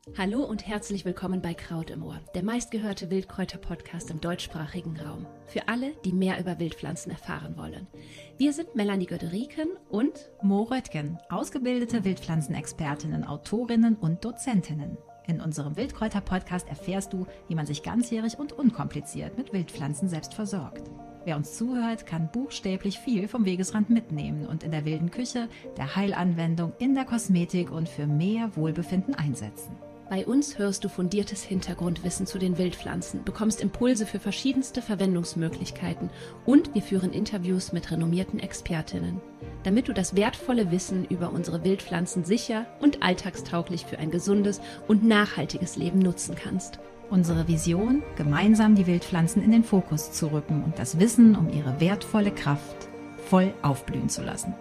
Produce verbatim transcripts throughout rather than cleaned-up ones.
Hallo und herzlich willkommen bei Kraut im Ohr, der meistgehörte Wildkräuter-Podcast im deutschsprachigen Raum. Für alle, die mehr über Wildpflanzen erfahren wollen. Wir sind Melanie Göderiken und Mo Röttgen, ausgebildete Wildpflanzenexpertinnen, Autorinnen und Dozentinnen. In unserem Wildkräuter-Podcast erfährst du, wie man sich ganzjährig und unkompliziert mit Wildpflanzen selbst versorgt. Wer uns zuhört, kann buchstäblich viel vom Wegesrand mitnehmen und in der wilden Küche, der Heilanwendung, in der Kosmetik und für mehr Wohlbefinden einsetzen. Bei uns hörst du fundiertes Hintergrundwissen zu den Wildpflanzen, bekommst Impulse für verschiedenste Verwendungsmöglichkeiten und wir führen Interviews mit renommierten Expertinnen, damit du das wertvolle Wissen über unsere Wildpflanzen sicher und alltagstauglich für ein gesundes und nachhaltiges Leben nutzen kannst. Unsere Vision, gemeinsam die Wildpflanzen in den Fokus zu rücken und das Wissen um ihre wertvolle Kraft voll aufblühen zu lassen.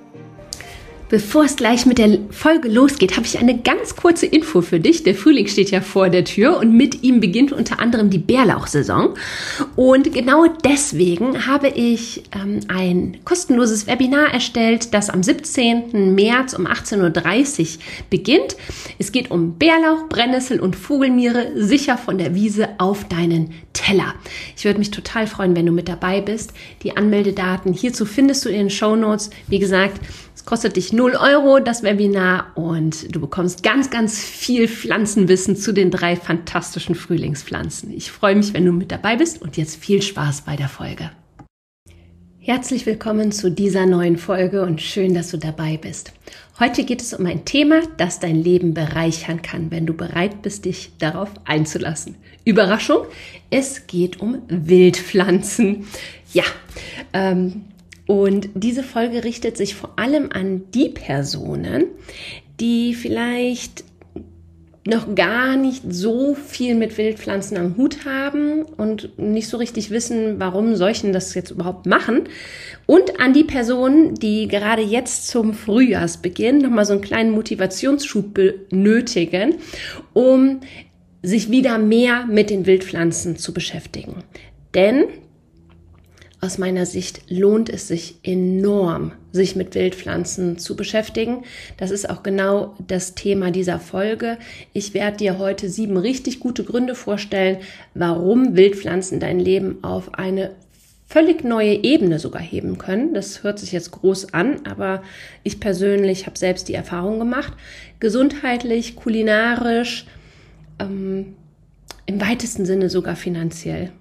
Bevor es gleich mit der Folge losgeht, habe ich eine ganz kurze Info für dich. Der Frühling steht ja vor der Tür und mit ihm beginnt unter anderem die Bärlauchsaison. Und genau deswegen habe ich ähm, ein kostenloses Webinar erstellt, das am siebzehnten März um achtzehn Uhr dreißig beginnt. Es geht um Bärlauch, Brennnessel und Vogelmiere, sicher von der Wiese auf deinen Teller. Ich würde mich total freuen, wenn du mit dabei bist. Die Anmeldedaten hierzu findest du in den Shownotes. Wie gesagt, es kostet dich null Euro, das Webinar, und du bekommst ganz, ganz viel Pflanzenwissen zu den drei fantastischen Frühlingspflanzen. Ich freue mich, wenn du mit dabei bist, und jetzt viel Spaß bei der Folge. Herzlich willkommen zu dieser neuen Folge und schön, dass du dabei bist. Heute geht es um ein Thema, das dein Leben bereichern kann, wenn du bereit bist, dich darauf einzulassen. Überraschung, es geht um Wildpflanzen. Ja, ähm, Und diese Folge richtet sich vor allem an die Personen, die vielleicht noch gar nicht so viel mit Wildpflanzen am Hut haben und nicht so richtig wissen, warum solchen das jetzt überhaupt machen. Und an die Personen, die gerade jetzt zum Frühjahrsbeginn nochmal so einen kleinen Motivationsschub benötigen, um sich wieder mehr mit den Wildpflanzen zu beschäftigen. Denn aus meiner Sicht lohnt es sich enorm, sich mit Wildpflanzen zu beschäftigen. Das ist auch genau das Thema dieser Folge. Ich werde dir heute sieben richtig gute Gründe vorstellen, warum Wildpflanzen dein Leben auf eine völlig neue Ebene sogar heben können. Das hört sich jetzt groß an, aber ich persönlich habe selbst die Erfahrung gemacht. Gesundheitlich, kulinarisch, ähm, im weitesten Sinne sogar finanziell.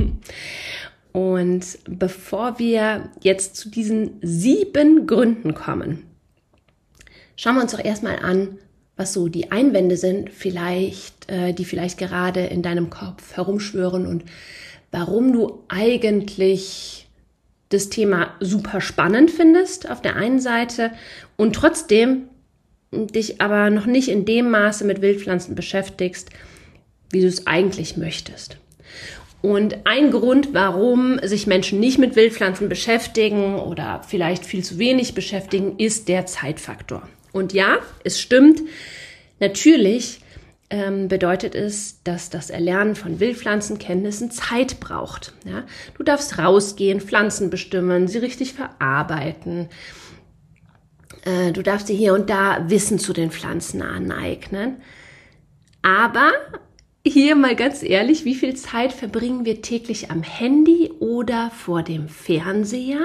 Und bevor wir jetzt zu diesen sieben Gründen kommen, schauen wir uns doch erstmal an, was so die Einwände sind, vielleicht, äh, die vielleicht gerade in deinem Kopf herumschwören und warum du eigentlich das Thema super spannend findest auf der einen Seite und trotzdem dich aber noch nicht in dem Maße mit Wildpflanzen beschäftigst, wie du es eigentlich möchtest. Und ein Grund, warum sich Menschen nicht mit Wildpflanzen beschäftigen oder vielleicht viel zu wenig beschäftigen, ist der Zeitfaktor. Und ja, es stimmt, natürlich ähm, bedeutet es, dass das Erlernen von Wildpflanzenkenntnissen Zeit braucht. Ja? Du darfst rausgehen, Pflanzen bestimmen, sie richtig verarbeiten. Äh, du darfst dir hier und da Wissen zu den Pflanzen aneignen. Aber hier mal ganz ehrlich, wie viel Zeit verbringen wir täglich am Handy oder vor dem Fernseher?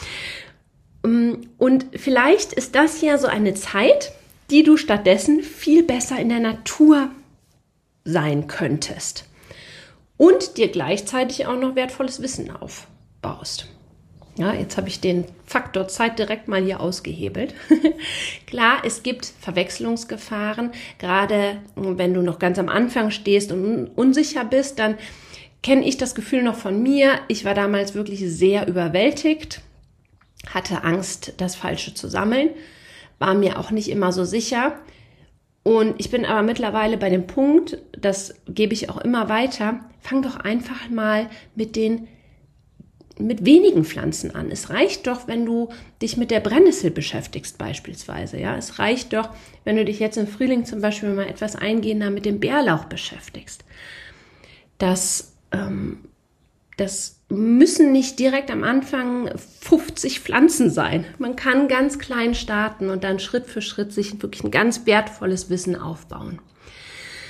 Und vielleicht ist das ja so eine Zeit, die du stattdessen viel besser in der Natur sein könntest und dir gleichzeitig auch noch wertvolles Wissen aufbaust. Ja, jetzt habe ich den Faktor Zeit direkt mal hier ausgehebelt. Klar, es gibt Verwechslungsgefahren. Gerade wenn du noch ganz am Anfang stehst und unsicher bist, dann kenne ich das Gefühl noch von mir. Ich war damals wirklich sehr überwältigt, hatte Angst, das Falsche zu sammeln, war mir auch nicht immer so sicher. Und ich bin aber mittlerweile bei dem Punkt, das gebe ich auch immer weiter, fang doch einfach mal mit den mit wenigen Pflanzen an. Es reicht doch, wenn du dich mit der Brennnessel beschäftigst beispielsweise. Ja, es reicht doch, wenn du dich jetzt im Frühling zum Beispiel mal etwas eingehender mit dem Bärlauch beschäftigst. Das, ähm, das müssen nicht direkt am Anfang fünfzig Pflanzen sein. Man kann ganz klein starten und dann Schritt für Schritt sich wirklich ein ganz wertvolles Wissen aufbauen.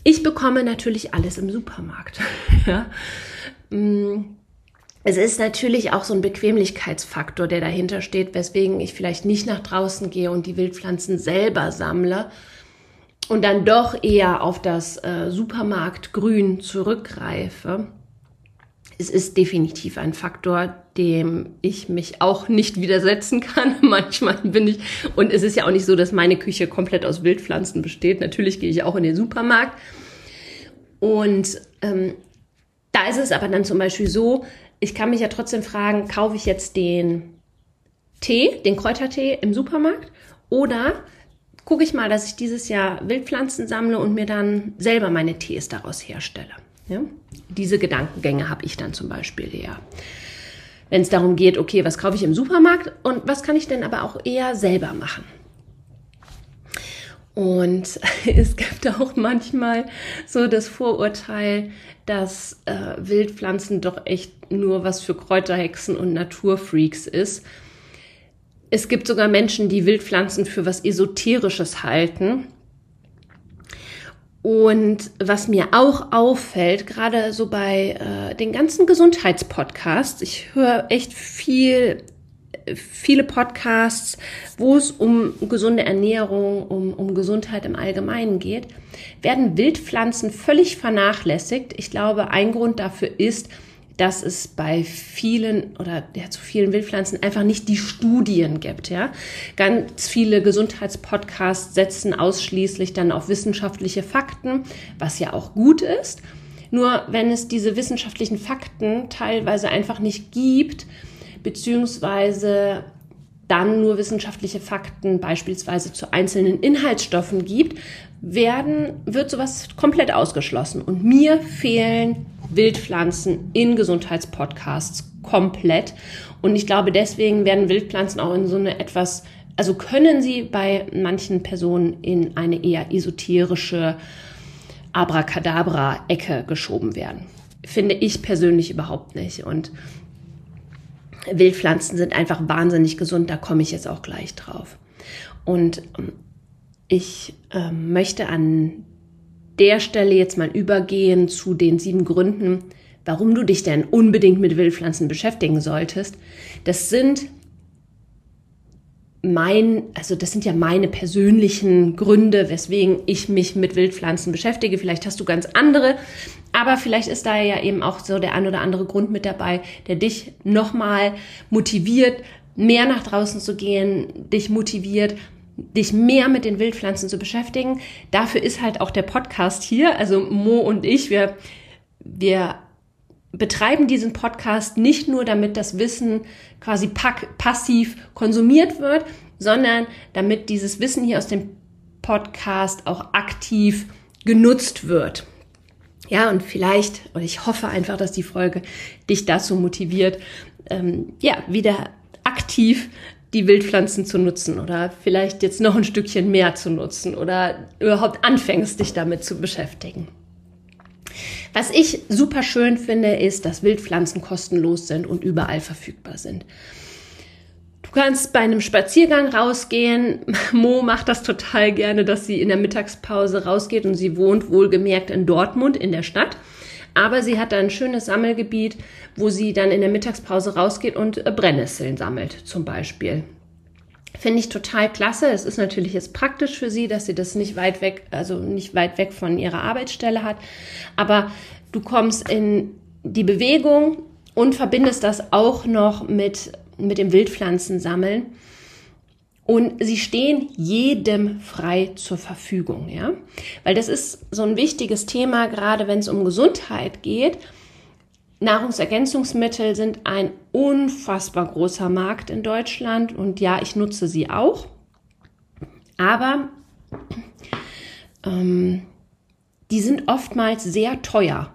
Ich bekomme natürlich alles im Supermarkt. Ja. Es ist natürlich auch so ein Bequemlichkeitsfaktor, der dahinter steht, weswegen ich vielleicht nicht nach draußen gehe und die Wildpflanzen selber sammle und dann doch eher auf das äh, Supermarktgrün zurückgreife. Es ist definitiv ein Faktor, dem ich mich auch nicht widersetzen kann. Manchmal bin ich, und es ist ja auch nicht so, dass meine Küche komplett aus Wildpflanzen besteht. Natürlich gehe ich auch in den Supermarkt. Und ähm, da ist es aber dann zum Beispiel so, ich kann mich ja trotzdem fragen, kaufe ich jetzt den Tee, den Kräutertee im Supermarkt oder gucke ich mal, dass ich dieses Jahr Wildpflanzen sammle und mir dann selber meine Tees daraus herstelle. Ja? Diese Gedankengänge habe ich dann zum Beispiel eher. Wenn es darum geht, okay, was kaufe ich im Supermarkt und was kann ich denn aber auch eher selber machen? Und es gibt auch manchmal so das Vorurteil, dass äh, Wildpflanzen doch echt nur was für Kräuterhexen und Naturfreaks ist. Es gibt sogar Menschen, die Wildpflanzen für was Esoterisches halten. Und was mir auch auffällt, gerade so bei äh, den ganzen Gesundheitspodcasts, ich höre echt viel, viele Podcasts, wo es um gesunde Ernährung, um, um Gesundheit im Allgemeinen geht, werden Wildpflanzen völlig vernachlässigt. Ich glaube, ein Grund dafür ist, dass es bei vielen oder ja, zu vielen Wildpflanzen einfach nicht die Studien gibt. Ja? Ganz viele Gesundheitspodcasts setzen ausschließlich dann auf wissenschaftliche Fakten, was ja auch gut ist. Nur wenn es diese wissenschaftlichen Fakten teilweise einfach nicht gibt, beziehungsweise dann nur wissenschaftliche Fakten beispielsweise zu einzelnen Inhaltsstoffen gibt, werden, wird sowas komplett ausgeschlossen. Und mir fehlen Wildpflanzen in Gesundheitspodcasts komplett. Und ich glaube, deswegen werden Wildpflanzen auch in so eine etwas, also können sie bei manchen Personen in eine eher esoterische Abracadabra-Ecke geschoben werden. Finde ich persönlich überhaupt nicht. Und Wildpflanzen sind einfach wahnsinnig gesund, da komme ich jetzt auch gleich drauf. Und ich äh, möchte an der Stelle jetzt mal übergehen zu den sieben Gründen, warum du dich denn unbedingt mit Wildpflanzen beschäftigen solltest. Das sind mein, also das sind ja meine persönlichen Gründe, weswegen ich mich mit Wildpflanzen beschäftige. Vielleicht hast du ganz andere, aber vielleicht ist da ja eben auch so der ein oder andere Grund mit dabei, der dich nochmal motiviert, mehr nach draußen zu gehen, dich motiviert, dich mehr mit den Wildpflanzen zu beschäftigen. Dafür ist halt auch der Podcast hier, also Mo und ich, wir, wir betreiben diesen Podcast nicht nur, damit das Wissen quasi pack, passiv konsumiert wird, sondern damit dieses Wissen hier aus dem Podcast auch aktiv genutzt wird. Ja, und vielleicht, und ich hoffe einfach, dass die Folge dich dazu motiviert, ähm, ja, wieder aktiv die Wildpflanzen zu nutzen oder vielleicht jetzt noch ein Stückchen mehr zu nutzen oder überhaupt anfängst, dich damit zu beschäftigen. Was ich super schön finde, ist, dass Wildpflanzen kostenlos sind und überall verfügbar sind. Du kannst bei einem Spaziergang rausgehen. Mo macht das total gerne, dass sie in der Mittagspause rausgeht und sie wohnt wohlgemerkt in Dortmund in der Stadt. Aber sie hat da ein schönes Sammelgebiet, wo sie dann in der Mittagspause rausgeht und Brennnesseln sammelt zum Beispiel. Finde ich total klasse. Es ist natürlich jetzt praktisch für sie, dass sie das nicht weit weg, also nicht weit weg von ihrer Arbeitsstelle hat. Aber du kommst in die Bewegung und verbindest das auch noch mit, mit dem Wildpflanzensammeln. Und sie stehen jedem frei zur Verfügung, ja, weil das ist so ein wichtiges Thema, gerade wenn es um Gesundheit geht. Nahrungsergänzungsmittel sind ein unfassbar großer Markt in Deutschland und ja, ich nutze sie auch, aber ähm, die sind oftmals sehr teuer.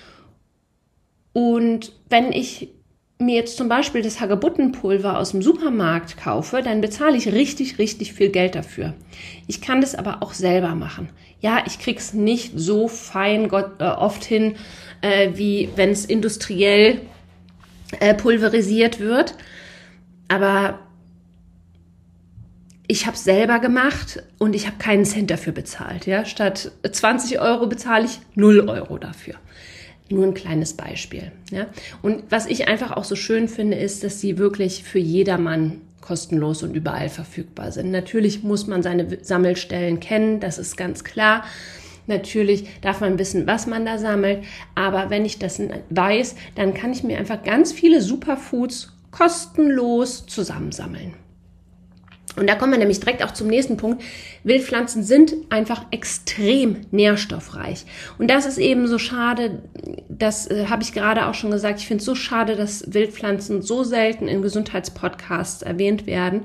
Und wenn ich mir jetzt zum Beispiel das Hagebuttenpulver aus dem Supermarkt kaufe, dann bezahle ich richtig, richtig viel Geld dafür. Ich kann das aber auch selber machen. Ja, ich krieg's nicht so fein Gott, äh, oft hin, äh, wie wenn es industriell äh, pulverisiert wird. Aber ich habe es selber gemacht und ich habe keinen Cent dafür bezahlt. Ja? Statt zwanzig Euro bezahle ich null Euro dafür. Nur ein kleines Beispiel. Ja? Und was ich einfach auch so schön finde, ist, dass sie wirklich für jedermann kostenlos und überall verfügbar sind. Natürlich muss man seine Sammelstellen kennen, das ist ganz klar. Natürlich darf man wissen, was man da sammelt. Aber wenn ich das weiß, dann kann ich mir einfach ganz viele Superfoods kostenlos zusammensammeln. Und da kommen wir nämlich direkt auch zum nächsten Punkt. Wildpflanzen sind einfach extrem nährstoffreich. Und das ist eben so schade, das äh, habe ich gerade auch schon gesagt, ich finde es so schade, dass Wildpflanzen so selten in Gesundheitspodcasts erwähnt werden.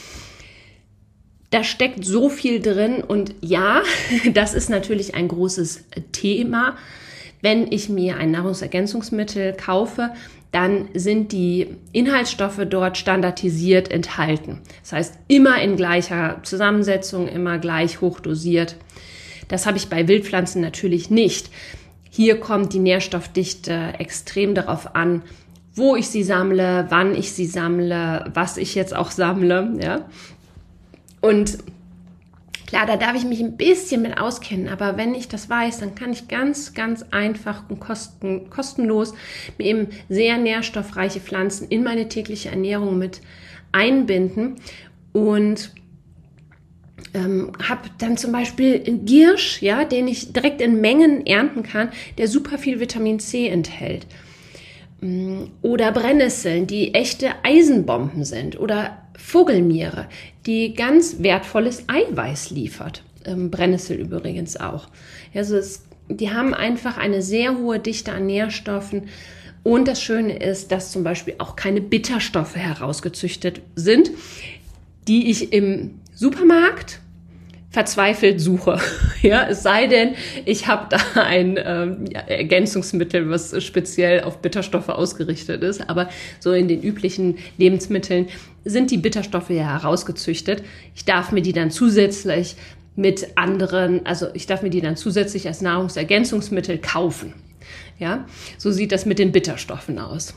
Da steckt so viel drin und ja, das ist natürlich ein großes Thema. Wenn ich mir ein Nahrungsergänzungsmittel kaufe, dann sind die Inhaltsstoffe dort standardisiert enthalten. Das heißt, immer in gleicher Zusammensetzung, immer gleich hoch dosiert. Das habe ich bei Wildpflanzen natürlich nicht. Hier kommt die Nährstoffdichte extrem darauf an, wo ich sie sammle, wann ich sie sammle, was ich jetzt auch sammle. Ja? Und klar, da darf ich mich ein bisschen mit auskennen, aber wenn ich das weiß, dann kann ich ganz, ganz einfach und kosten, kostenlos mir eben sehr nährstoffreiche Pflanzen in meine tägliche Ernährung mit einbinden und ähm, habe dann zum Beispiel einen Giersch, ja, den ich direkt in Mengen ernten kann, der super viel Vitamin C enthält. Oder Brennnesseln, die echte Eisenbomben sind. Oder Vogelmiere, die ganz wertvolles Eiweiß liefert. Ähm, Brennnessel übrigens auch. Also es, die haben einfach eine sehr hohe Dichte an Nährstoffen. Und das Schöne ist, dass zum Beispiel auch keine Bitterstoffe herausgezüchtet sind, die ich im Supermarkt verzweifelt suche. Ja, es sei denn, ich habe da ein ähm, ja, Ergänzungsmittel, was speziell auf Bitterstoffe ausgerichtet ist. Aber so in den üblichen Lebensmitteln sind die Bitterstoffe ja herausgezüchtet. Ich darf mir die dann zusätzlich mit anderen, also ich darf mir die dann zusätzlich als Nahrungsergänzungsmittel kaufen. Ja, so sieht das mit den Bitterstoffen aus.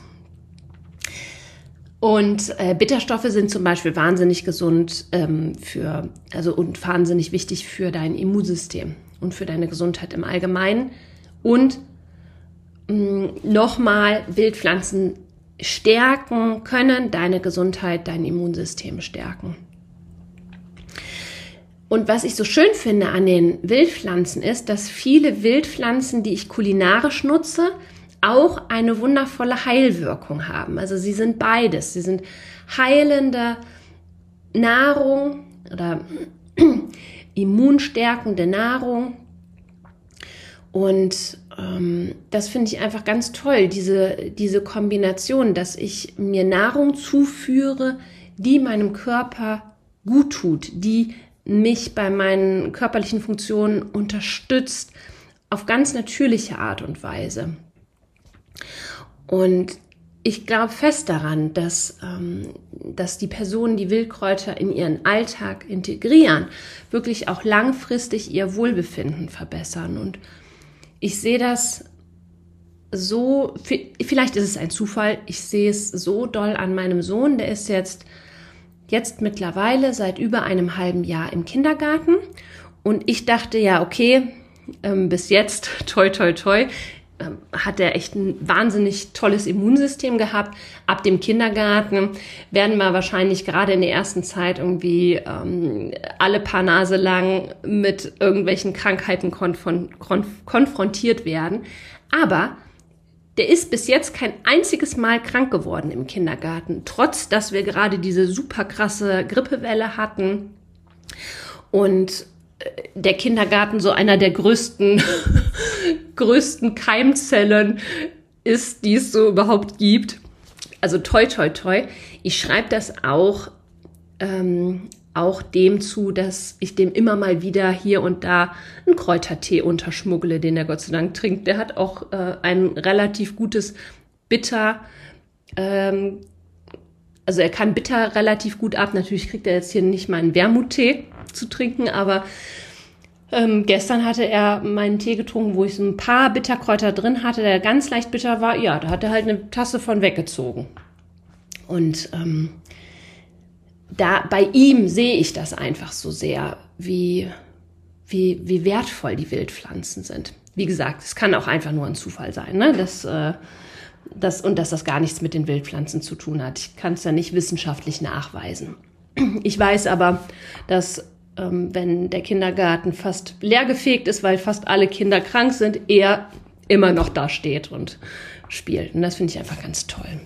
Und äh, Bitterstoffe sind zum Beispiel wahnsinnig gesund ähm, für, also und wahnsinnig wichtig für dein Immunsystem und für deine Gesundheit im Allgemeinen. Und nochmal, Wildpflanzen stärken können deine Gesundheit, dein Immunsystem stärken. Und was ich so schön finde an den Wildpflanzen ist, dass viele Wildpflanzen, die ich kulinarisch nutze, auch eine wundervolle Heilwirkung haben. Also sie sind beides. Sie sind heilende Nahrung oder immunstärkende Nahrung. Und ähm, das finde ich einfach ganz toll, diese, diese Kombination, dass ich mir Nahrung zuführe, die meinem Körper gut tut, die mich bei meinen körperlichen Funktionen unterstützt, auf ganz natürliche Art und Weise. Und ich glaube fest daran, dass, ähm, dass die Personen, die Wildkräuter in ihren Alltag integrieren, wirklich auch langfristig ihr Wohlbefinden verbessern. Und ich sehe das so, vielleicht ist es ein Zufall, ich sehe es so doll an meinem Sohn, der ist jetzt, jetzt mittlerweile seit über einem halben Jahr im Kindergarten. Und ich dachte ja, okay, ähm, bis jetzt, toi, toi, toi, hat er echt ein wahnsinnig tolles Immunsystem gehabt. Ab dem Kindergarten werden wir wahrscheinlich gerade in der ersten Zeit irgendwie ähm, alle paar Nase lang mit irgendwelchen Krankheiten konf- konf- konfrontiert werden. Aber der ist bis jetzt kein einziges Mal krank geworden im Kindergarten, trotz dass wir gerade diese super krasse Grippewelle hatten und der Kindergarten so einer der größten, größten Keimzellen ist, die es so überhaupt gibt. Also toi, toi, toi. Ich schreibe das auch, ähm, auch dem zu, dass ich dem immer mal wieder hier und da einen Kräutertee unterschmuggle, den er Gott sei Dank trinkt. Der hat auch äh, ein relativ gutes Bitter, ähm, also er kann Bitter relativ gut ab. Natürlich kriegt er jetzt hier nicht mal einen Wermuttee zu trinken, aber ähm, gestern hatte er meinen Tee getrunken, wo ich so ein paar Bitterkräuter drin hatte, der ganz leicht bitter war. Ja, da hat er halt eine Tasse von weggezogen. Und ähm, da bei ihm sehe ich das einfach so sehr, wie, wie, wie wertvoll die Wildpflanzen sind. Wie gesagt, es kann auch einfach nur ein Zufall sein, ne? Das, äh, das, und dass das gar nichts mit den Wildpflanzen zu tun hat. Ich kann es ja nicht wissenschaftlich nachweisen. Ich weiß aber, dass ähm, wenn der Kindergarten fast leergefegt ist, weil fast alle Kinder krank sind, er immer noch da steht und spielt. Und das finde ich einfach ganz toll.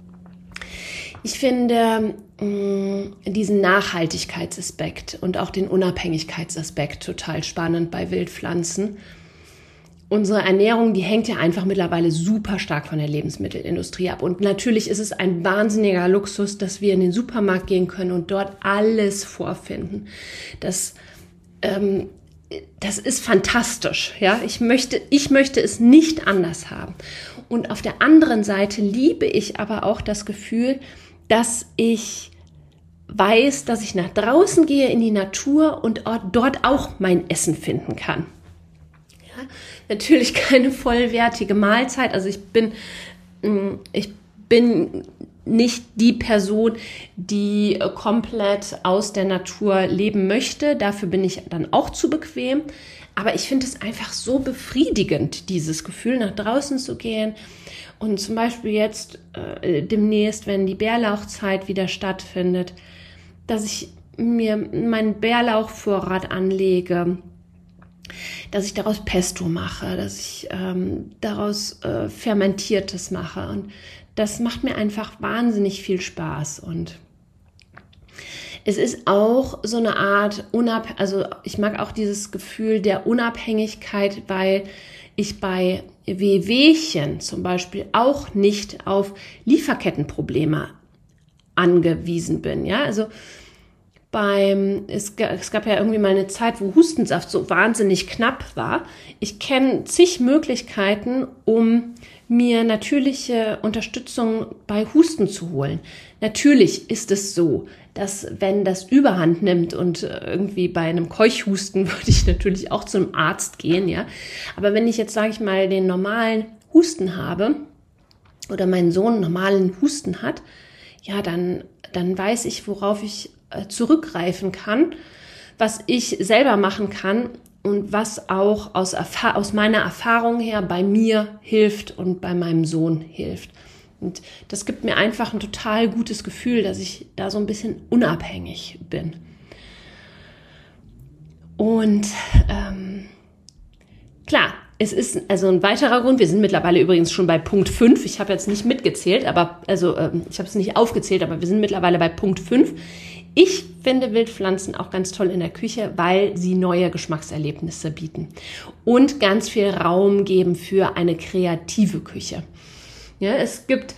Ich finde mh, diesen Nachhaltigkeitsaspekt und auch den Unabhängigkeitsaspekt total spannend bei Wildpflanzen. Unsere Ernährung, die hängt ja einfach mittlerweile super stark von der Lebensmittelindustrie ab. Und natürlich ist es ein wahnsinniger Luxus, dass wir in den Supermarkt gehen können und dort alles vorfinden. Das, ähm, das ist fantastisch. Ja? Ich möchte, ich möchte es nicht anders haben. Und auf der anderen Seite liebe ich aber auch das Gefühl, dass ich weiß, dass ich nach draußen gehe in die Natur und dort auch mein Essen finden kann. Ja, natürlich keine vollwertige Mahlzeit. Also ich bin, ich bin nicht die Person, die komplett aus der Natur leben möchte. Dafür bin ich dann auch zu bequem. Aber ich finde es einfach so befriedigend, dieses Gefühl, nach draußen zu gehen. Und zum Beispiel jetzt äh, demnächst, wenn die Bärlauchzeit wieder stattfindet, dass ich mir meinen Bärlauchvorrat anlege, dass ich daraus Pesto mache, dass ich ähm, daraus äh, Fermentiertes mache. Und das macht mir einfach wahnsinnig viel Spaß. Und es ist auch so eine Art, Unab- also ich mag auch dieses Gefühl der Unabhängigkeit, weil ich bei Wehwehchen zum Beispiel auch nicht auf Lieferkettenprobleme angewiesen bin. Ja, also beim, es, es gab ja irgendwie mal eine Zeit, wo Hustensaft so wahnsinnig knapp war. Ich kenne zig Möglichkeiten, um mir natürliche Unterstützung bei Husten zu holen. Natürlich ist es so, dass wenn das Überhand nimmt und irgendwie bei einem Keuchhusten würde ich natürlich auch zum Arzt gehen, ja. Aber wenn ich jetzt, sage ich mal, den normalen Husten habe oder mein Sohn normalen Husten hat, ja, dann, dann weiß ich, worauf ich äh, zurückgreifen kann, was ich selber machen kann und was auch aus, Erfa- aus meiner Erfahrung her bei mir hilft und bei meinem Sohn hilft. Und das gibt mir einfach ein total gutes Gefühl, dass ich da so ein bisschen unabhängig bin. Und ähm, klar, es ist also ein weiterer Grund, wir sind mittlerweile übrigens schon bei Punkt fünf, ich habe jetzt nicht mitgezählt, aber also ähm, ich habe es nicht aufgezählt, aber wir sind mittlerweile bei Punkt fünf. Ich finde Wildpflanzen auch ganz toll in der Küche, weil sie neue Geschmackserlebnisse bieten und ganz viel Raum geben für eine kreative Küche. Ja, es gibt,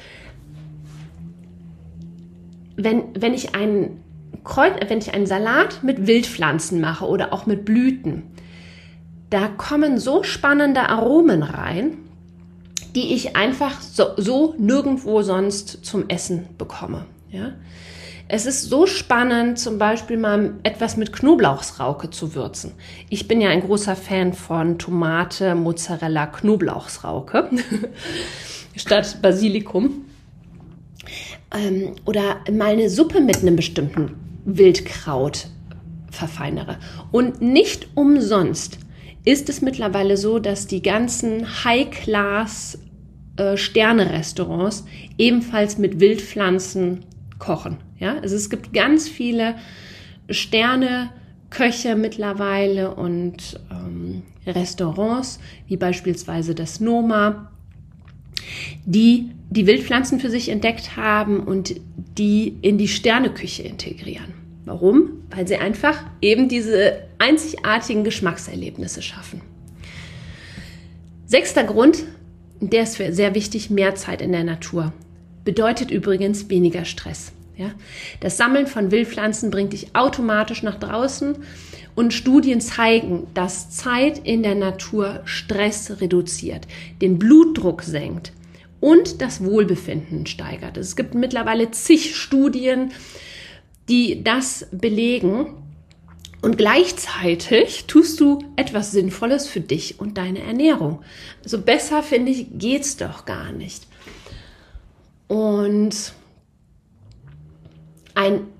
wenn, wenn ich einen Kreuz, wenn ich einen Salat mit Wildpflanzen mache oder auch mit Blüten, da kommen so spannende Aromen rein, die ich einfach so, so nirgendwo sonst zum Essen bekomme. Ja? Es ist so spannend, zum Beispiel mal etwas mit Knoblauchsrauke zu würzen. Ich bin ja ein großer Fan von Tomate, Mozzarella, Knoblauchsrauke statt Basilikum. Ähm, oder mal eine Suppe mit einem bestimmten Wildkraut verfeinere. Und nicht umsonst ist es mittlerweile so, dass die ganzen High-Class äh, Sterne-Restaurants ebenfalls mit Wildpflanzen kochen. Ja? Also es gibt ganz viele Sterne-Köche mittlerweile und ähm, Restaurants, wie beispielsweise das Noma, die die Wildpflanzen für sich entdeckt haben und die in die Sterneküche integrieren. Warum? Weil sie einfach eben diese einzigartigen Geschmackserlebnisse schaffen. Sechster Grund, der ist sehr wichtig, mehr Zeit in der Natur. Bedeutet übrigens weniger Stress. Ja? Das Sammeln von Wildpflanzen bringt dich automatisch nach draußen und Studien zeigen, dass Zeit in der Natur Stress reduziert, den Blutdruck senkt und das Wohlbefinden steigert. Es gibt mittlerweile zig Studien, die das belegen. Und gleichzeitig tust du etwas Sinnvolles für dich und deine Ernährung. Also besser, finde ich, geht's doch gar nicht. Und ein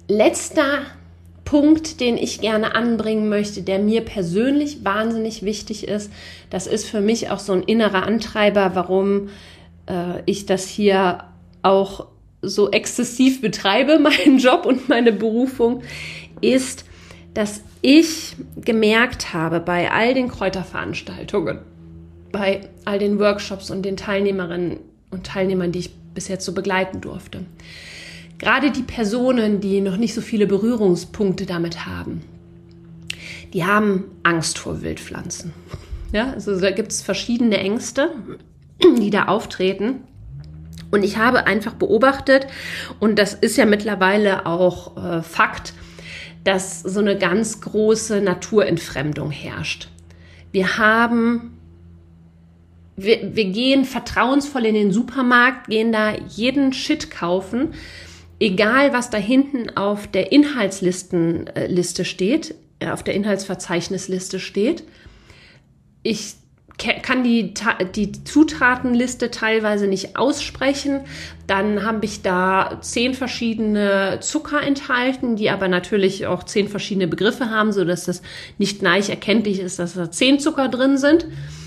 letzter Punkt, den ich gerne anbringen möchte, der mir persönlich wahnsinnig wichtig ist, das ist für mich auch so ein innerer Antreiber, warum äh, ich das hier auch so exzessiv betreibe, meinen Job und meine Berufung, ist, dass ich gemerkt habe bei all den Kräuterveranstaltungen, bei all den Workshops und den Teilnehmerinnen und Teilnehmern, die ich bis jetzt so begleiten durfte, gerade die Personen, die noch nicht so viele Berührungspunkte damit haben, die haben Angst vor Wildpflanzen. Ja, also da gibt es verschiedene Ängste, die da auftreten. Und ich habe einfach beobachtet, und das ist ja mittlerweile auch äh, Fakt, dass so eine ganz große Naturentfremdung herrscht. Wir haben Wir, wir gehen vertrauensvoll in den Supermarkt, gehen da jeden Shit kaufen, egal was da hinten auf der Inhaltslistenliste steht, äh, auf der Inhaltsverzeichnisliste steht. Ich kann die, die Zutatenliste teilweise nicht aussprechen. Dann habe ich da zehn verschiedene Zucker enthalten, die aber natürlich auch zehn verschiedene Begriffe haben, sodass das nicht gleich erkenntlich ist, dass da zehn Zucker drin sind.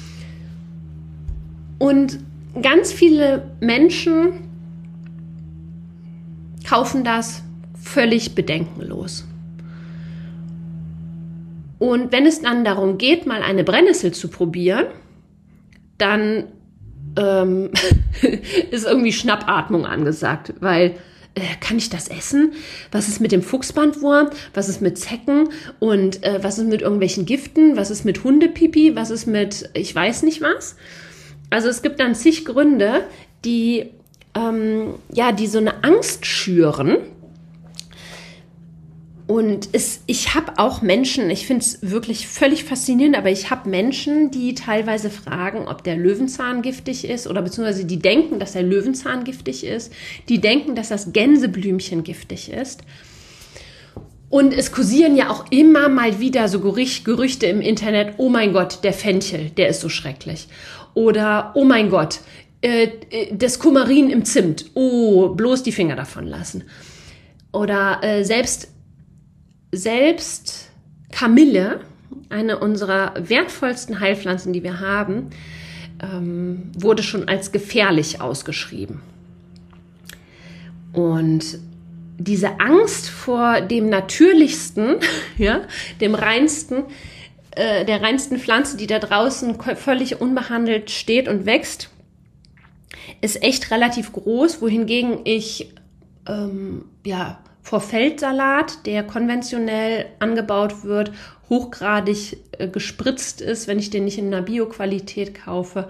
Und ganz viele Menschen kaufen das völlig bedenkenlos. Und wenn es dann darum geht, mal eine Brennnessel zu probieren, dann ähm, ist irgendwie Schnappatmung angesagt, weil äh, kann ich das essen? Was ist mit dem Fuchsbandwurm? Was ist mit Zecken? Und äh, was ist mit irgendwelchen Giften? Was ist mit Hundepipi? Was ist mit ich weiß nicht was? Also es gibt dann zig Gründe, die, ähm, ja, die so eine Angst schüren. Und es, ich habe auch Menschen, ich finde es wirklich völlig faszinierend, aber ich habe Menschen, die teilweise fragen, ob der Löwenzahn giftig ist oder beziehungsweise die denken, dass der Löwenzahn giftig ist, die denken, dass das Gänseblümchen giftig ist. Und es kursieren ja auch immer mal wieder so Gerüchte im Internet, oh mein Gott, der Fenchel, der ist so schrecklich. Oder, oh mein Gott, äh, das Kumarin im Zimt, oh, bloß die Finger davon lassen. Oder äh, selbst, selbst Kamille, eine unserer wertvollsten Heilpflanzen, die wir haben, ähm, wurde schon als gefährlich ausgeschrieben. Und diese Angst vor dem Natürlichsten, ja, dem Reinsten, äh, der reinsten Pflanze, die da draußen völlig unbehandelt steht und wächst, ist echt relativ groß, wohingegen ich ähm, ja, vor Feldsalat, der konventionell angebaut wird, hochgradig äh, gespritzt ist, wenn ich den nicht in einer Bio-Qualität kaufe,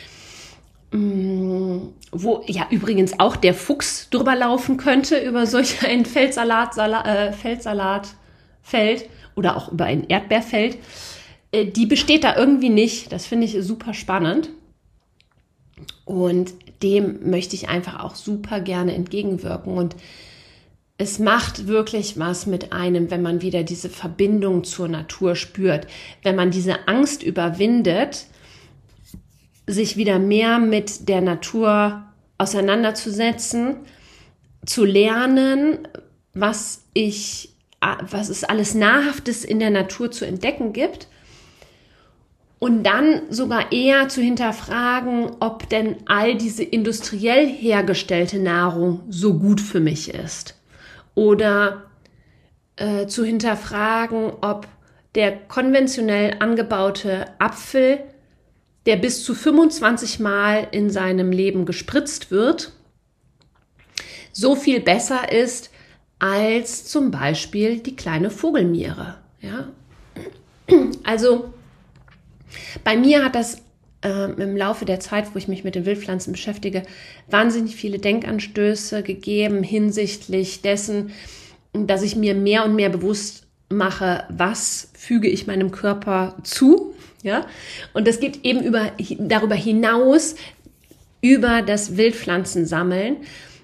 wo ja übrigens auch der Fuchs drüber laufen könnte, über solch ein Feldsalat, Sala, äh, Feldsalatfeld oder auch über ein Erdbeerfeld, äh, die besteht da irgendwie nicht. Das finde ich super spannend. Und dem möchte ich einfach auch super gerne entgegenwirken. Und es macht wirklich was mit einem, wenn man wieder diese Verbindung zur Natur spürt, wenn man diese Angst überwindet, sich wieder mehr mit der Natur auseinanderzusetzen, zu lernen, was ich, was es alles Nahrhaftes in der Natur zu entdecken gibt und dann sogar eher zu hinterfragen, ob denn all diese industriell hergestellte Nahrung so gut für mich ist oder äh, zu hinterfragen, ob der konventionell angebaute Apfel, der bis zu fünfundzwanzig Mal in seinem Leben gespritzt wird, so viel besser ist als zum Beispiel die kleine Vogelmiere. Ja? Also bei mir hat das äh, im Laufe der Zeit, wo ich mich mit den Wildpflanzen beschäftige, wahnsinnig viele Denkanstöße gegeben hinsichtlich dessen, dass ich mir mehr und mehr bewusst mache, was füge ich meinem Körper zu. Ja, und das geht eben über, darüber hinaus über das Wildpflanzensammeln,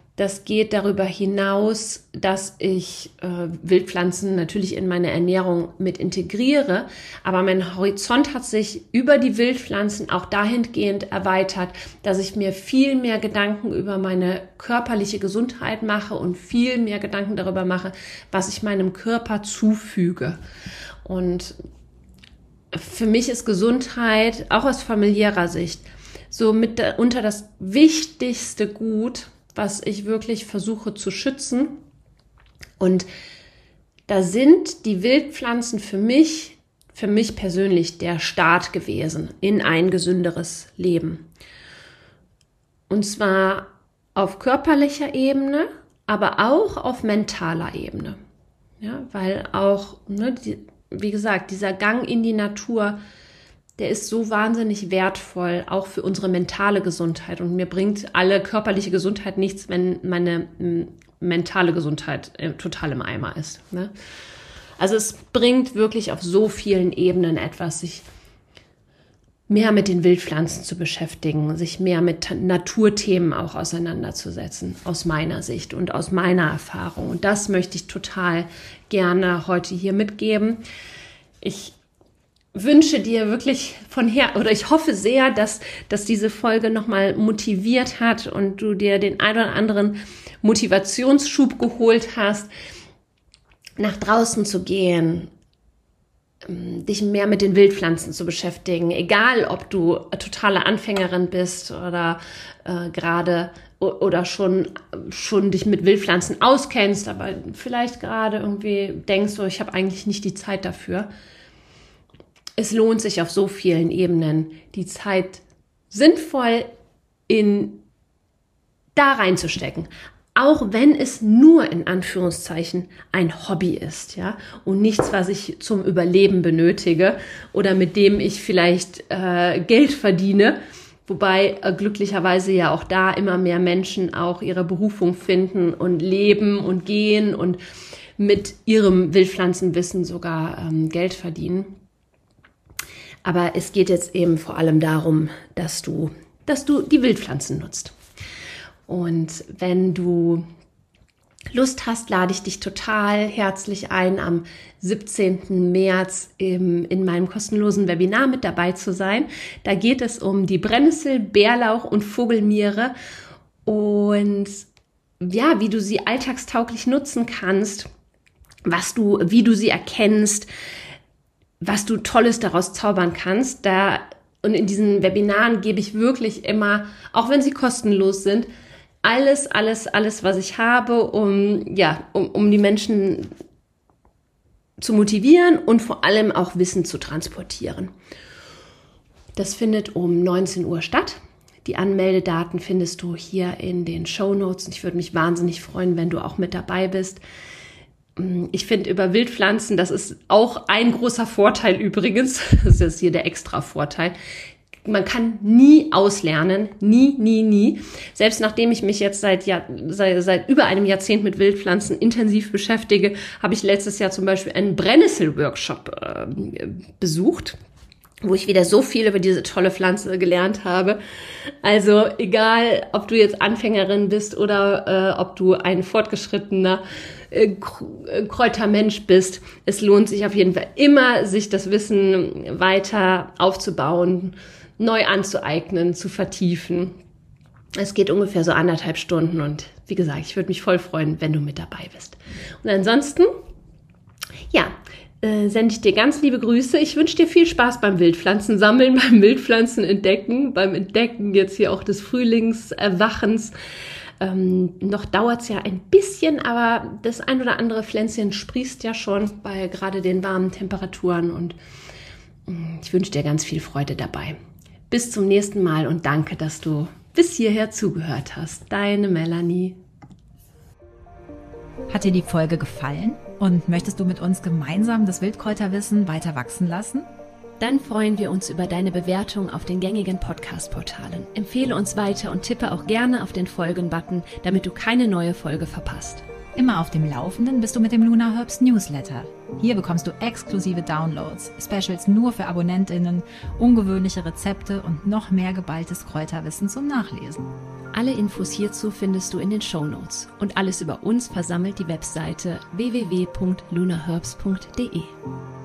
Das geht darüber hinaus, dass ich äh, Wildpflanzen natürlich in meine Ernährung mit integriere, aber mein Horizont hat sich über die Wildpflanzen auch dahingehend erweitert, dass ich mir viel mehr Gedanken über meine körperliche Gesundheit mache und viel mehr Gedanken darüber mache, was ich meinem Körper zufüge. Und für mich ist Gesundheit, auch aus familiärer Sicht, so mitunter das wichtigste Gut, was ich wirklich versuche zu schützen. Und da sind die Wildpflanzen für mich, für mich persönlich der Start gewesen in ein gesünderes Leben. Und zwar auf körperlicher Ebene, aber auch auf mentaler Ebene. Ja, weil auch, ne, die, wie gesagt, dieser Gang in die Natur, der ist so wahnsinnig wertvoll, auch für unsere mentale Gesundheit. Und mir bringt alle körperliche Gesundheit nichts, wenn meine m, mentale Gesundheit äh, total im Eimer ist. Ne? Also es bringt wirklich auf so vielen Ebenen etwas, sich mehr mit den Wildpflanzen zu beschäftigen, sich mehr mit Naturthemen auch auseinanderzusetzen, aus meiner Sicht und aus meiner Erfahrung. Und das möchte ich total gerne heute hier mitgeben. Ich wünsche dir wirklich von her, oder ich hoffe sehr, dass, dass diese Folge nochmal motiviert hat und du dir den ein oder anderen Motivationsschub geholt hast, nach draußen zu gehen, dich mehr mit den Wildpflanzen zu beschäftigen, egal ob du totale Anfängerin bist oder äh, gerade oder schon, schon dich mit Wildpflanzen auskennst, aber vielleicht gerade irgendwie denkst du, ich habe eigentlich nicht die Zeit dafür. Es lohnt sich auf so vielen Ebenen, die Zeit sinnvoll in da reinzustecken. Auch wenn es nur in Anführungszeichen ein Hobby ist, ja, und nichts, was ich zum Überleben benötige oder mit dem ich vielleicht äh, Geld verdiene, wobei äh, glücklicherweise ja auch da immer mehr Menschen auch ihre Berufung finden und leben und gehen und mit ihrem Wildpflanzenwissen sogar ähm, Geld verdienen. Aber es geht jetzt eben vor allem darum, dass du, dass du die Wildpflanzen nutzt. Und wenn du Lust hast, lade ich dich total herzlich ein, am siebzehnten März im, in meinem kostenlosen Webinar mit dabei zu sein. Da geht es um die Brennnessel, Bärlauch und Vogelmiere und ja, wie du sie alltagstauglich nutzen kannst, was du, wie du sie erkennst, was du Tolles daraus zaubern kannst. Da, und in diesen Webinaren gebe ich wirklich immer, auch wenn sie kostenlos sind, alles, alles, alles, was ich habe, um, ja, um, um die Menschen zu motivieren und vor allem auch Wissen zu transportieren. Das findet um neunzehn Uhr statt. Die Anmeldedaten findest du hier in den Shownotes. Ich würde mich wahnsinnig freuen, wenn du auch mit dabei bist. Ich finde über Wildpflanzen, das ist auch ein großer Vorteil übrigens, das ist jetzt hier der extra Vorteil, man kann nie auslernen, nie, nie, nie. Selbst nachdem ich mich jetzt seit, Jahr, seit, seit über einem Jahrzehnt mit Wildpflanzen intensiv beschäftige, habe ich letztes Jahr zum Beispiel einen Brennnessel-Workshop äh, besucht, wo ich wieder so viel über diese tolle Pflanze gelernt habe. Also egal, ob du jetzt Anfängerin bist oder äh, ob du ein fortgeschrittener äh, Kräutermensch bist, es lohnt sich auf jeden Fall immer, sich das Wissen weiter aufzubauen, neu anzueignen, zu vertiefen. Es geht ungefähr so anderthalb Stunden und wie gesagt, ich würde mich voll freuen, wenn du mit dabei bist. Und ansonsten, ja, äh, sende ich dir ganz liebe Grüße. Ich wünsche dir viel Spaß beim Wildpflanzen sammeln, beim Wildpflanzen entdecken, beim Entdecken jetzt hier auch des Frühlingserwachens. Ähm, noch dauert es ja ein bisschen, aber das ein oder andere Pflänzchen sprießt ja schon bei gerade den warmen Temperaturen und mh, ich wünsche dir ganz viel Freude dabei. Bis zum nächsten Mal und danke, dass du bis hierher zugehört hast. Deine Melanie. Hat dir die Folge gefallen und möchtest du mit uns gemeinsam das Wildkräuterwissen weiter wachsen lassen? Dann freuen wir uns über deine Bewertung auf den gängigen Podcast-Portalen. Empfehle uns weiter und tippe auch gerne auf den Folgen-Button, damit du keine neue Folge verpasst. Immer auf dem Laufenden bist du mit dem Luna Herbs Newsletter. Hier bekommst du exklusive Downloads, Specials nur für AbonnentInnen, ungewöhnliche Rezepte und noch mehr geballtes Kräuterwissen zum Nachlesen. Alle Infos hierzu findest du in den Shownotes und alles über uns versammelt die Webseite w w w punkt lunaherbs punkt d e.